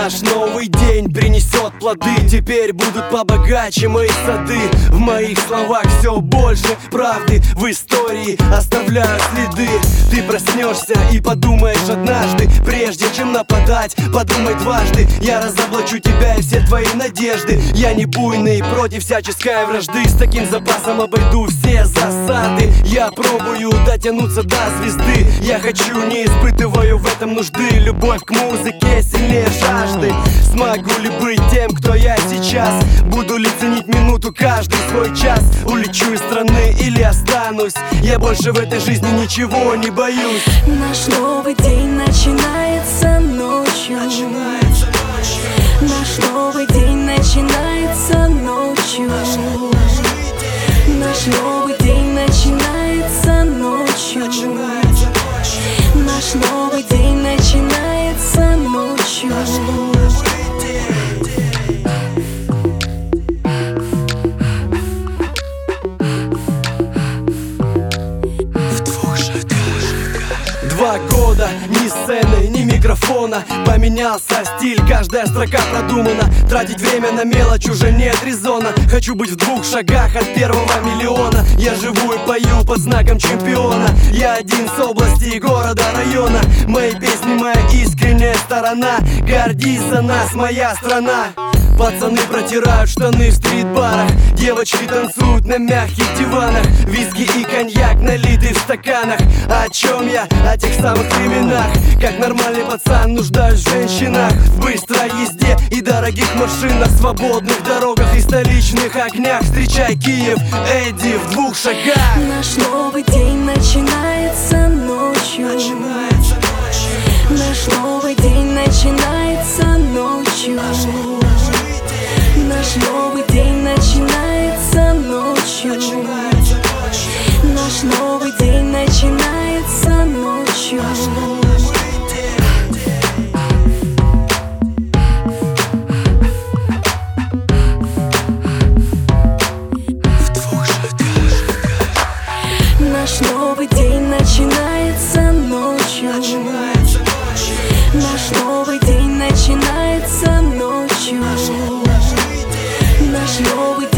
Наш новый день принесет плоды. Теперь будут побогаче мои сады. В моих словах все больше правды. В истории оставляю следы. Ты проснешься и подумаешь однажды, прежде чем нападать, подумай дважды. Я разоблачу тебя и все твои надежды. Я не буйный, против всяческой вражды. С таким запасом обойду все засады. Я пробую дотянуться до звезды. Я хочу, не испытываю в этом нужды. Любовь к музыке сильнее жажды. Смогу ли быть тем, кто я сейчас? Буду ли ценить минуту, каждый свой час? Улечу из страны или останусь? Я больше в этой жизни ничего не боюсь. Наш новый день начинается ночью. Наш новый день начинается ночью. Наш новый день начинается ночью. Наш новый день начинается ночью. 2 года, ни сцены, ни микрофона. Поменялся стиль, каждая строка продумана. Тратить время на мелочь уже нет резона. Хочу быть в 2 шагах от первого миллиона. Я живу и пою под знаком чемпиона. Я один с области, города, района. Мои песни, моя искренняя сторона. Гордись за нас, моя страна. Пацаны протирают штаны в стрит-барах. Девочки танцуют на мягких диванах. Виски и коньяк налиты в стаканах. О чем я? О тех самых временах. Как нормальный пацан нуждаюсь в женщинах. В быстрой езде и дорогих машинах. Свободных дорогах и столичных огнях. Встречай Киев, Эдди в 2 шагах. Наш новый день начинается ночью. Наш новый день начинается ночью. Наш новый день начинается ночью. Наш новый день начинается ночью. Наш новый день начинается ночью. Наш новый день начинается ночью. Наш новый